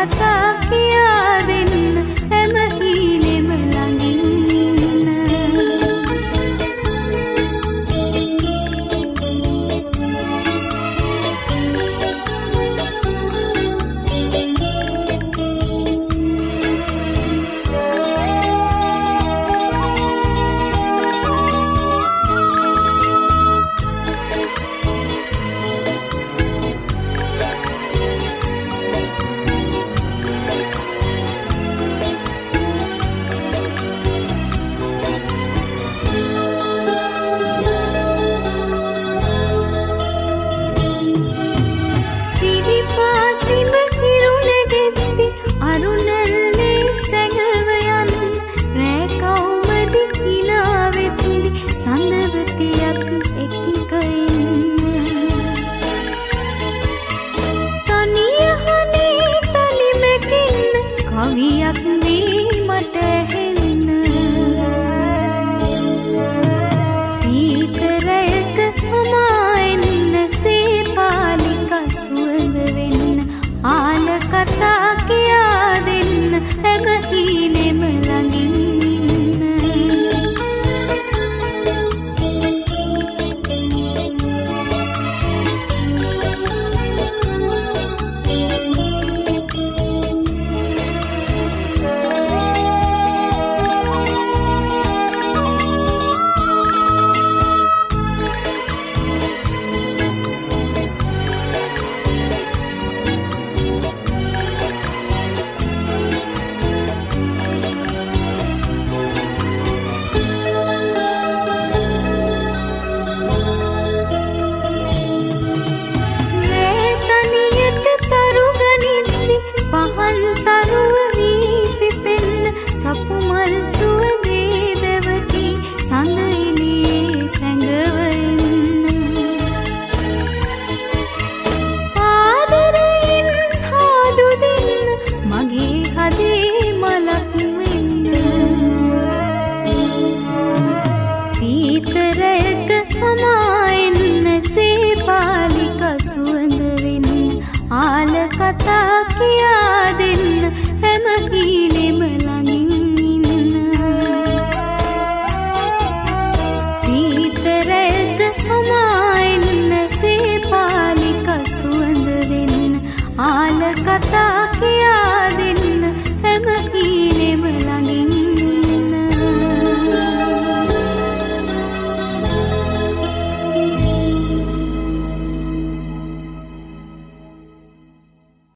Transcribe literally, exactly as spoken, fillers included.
කතා කියා දෙන්න හැම හීනෙම ළඟින් ඉන්න. කවියක් දී මට හෙන්න සීතරයක හමා එන්න සේපාලික සුවඳ වෙන්න ආල කතා කියා දෙන්න හැම හීනෙම ළඟින් ඉන්න. තරුව වී පිපෙන්න සපුමල් සුවඳේ දෙවටි සඳ එළියේ සැඟවෙන්න. ආදරයෙන් හාදු දෙන්න මගේ හදේ මලක් වෙන්න. සීතරයක හමා එන්න සේපාලික සුවඳ වෙන්න ආල කතා කියා දෙන්න හැම හීනෙම ළඟින් ඉන්න. සීතරයක හමා එන්න සේපාලික සුවඳ වෙන්න ආල කතා කියා දෙන්න